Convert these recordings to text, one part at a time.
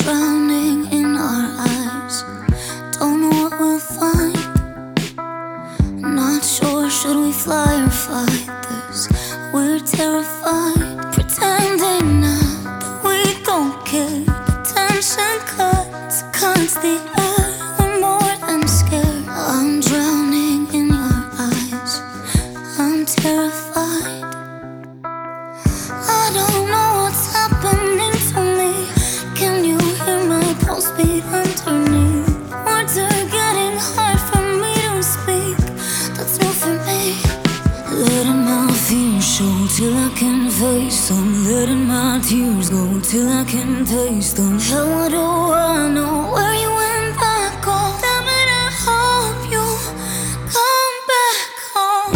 drowning in our eyes. Don't know what we'll find. Not sure, should we fly or fight this? We're terrified, pretending now that we don't care. Tension cuts the air. We're more than scared. I'm drowning in your eyes. I'm terrified. I don't know what's happening to me. Can you hear my pulse beat underneath? Words are getting hard for me to speak. That's new for me. Letting my fears show till I can face them. Letting my tears go till I can taste them. Hell, what do I know where you went back home? Damn it, I hope you come back home.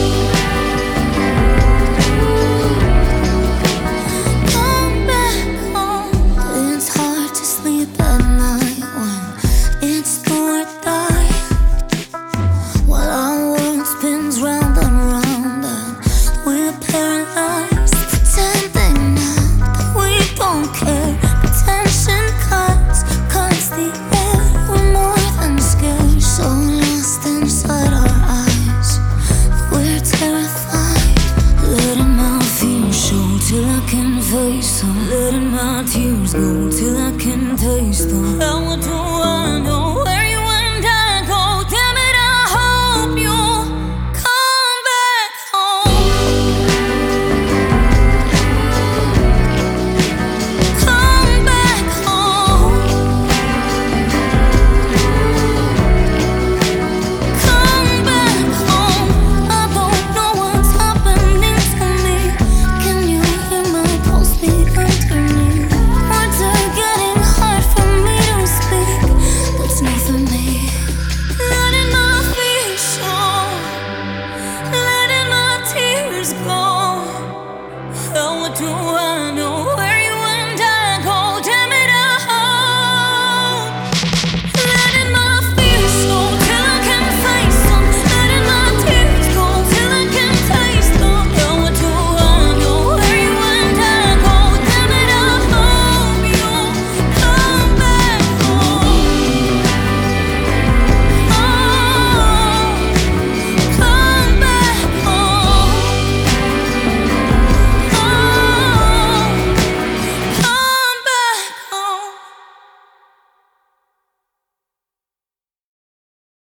Come back home. It's hard to sleep at night when it's do or die. While our world spins round and round and we're paralyzed, pretending now that we don't care. Tension cuts the air. We're more than scared, so lost inside our eyes. We're terrified. Letting my fears show till I can face them. Letting my tears go till I can taste them. Hell, what do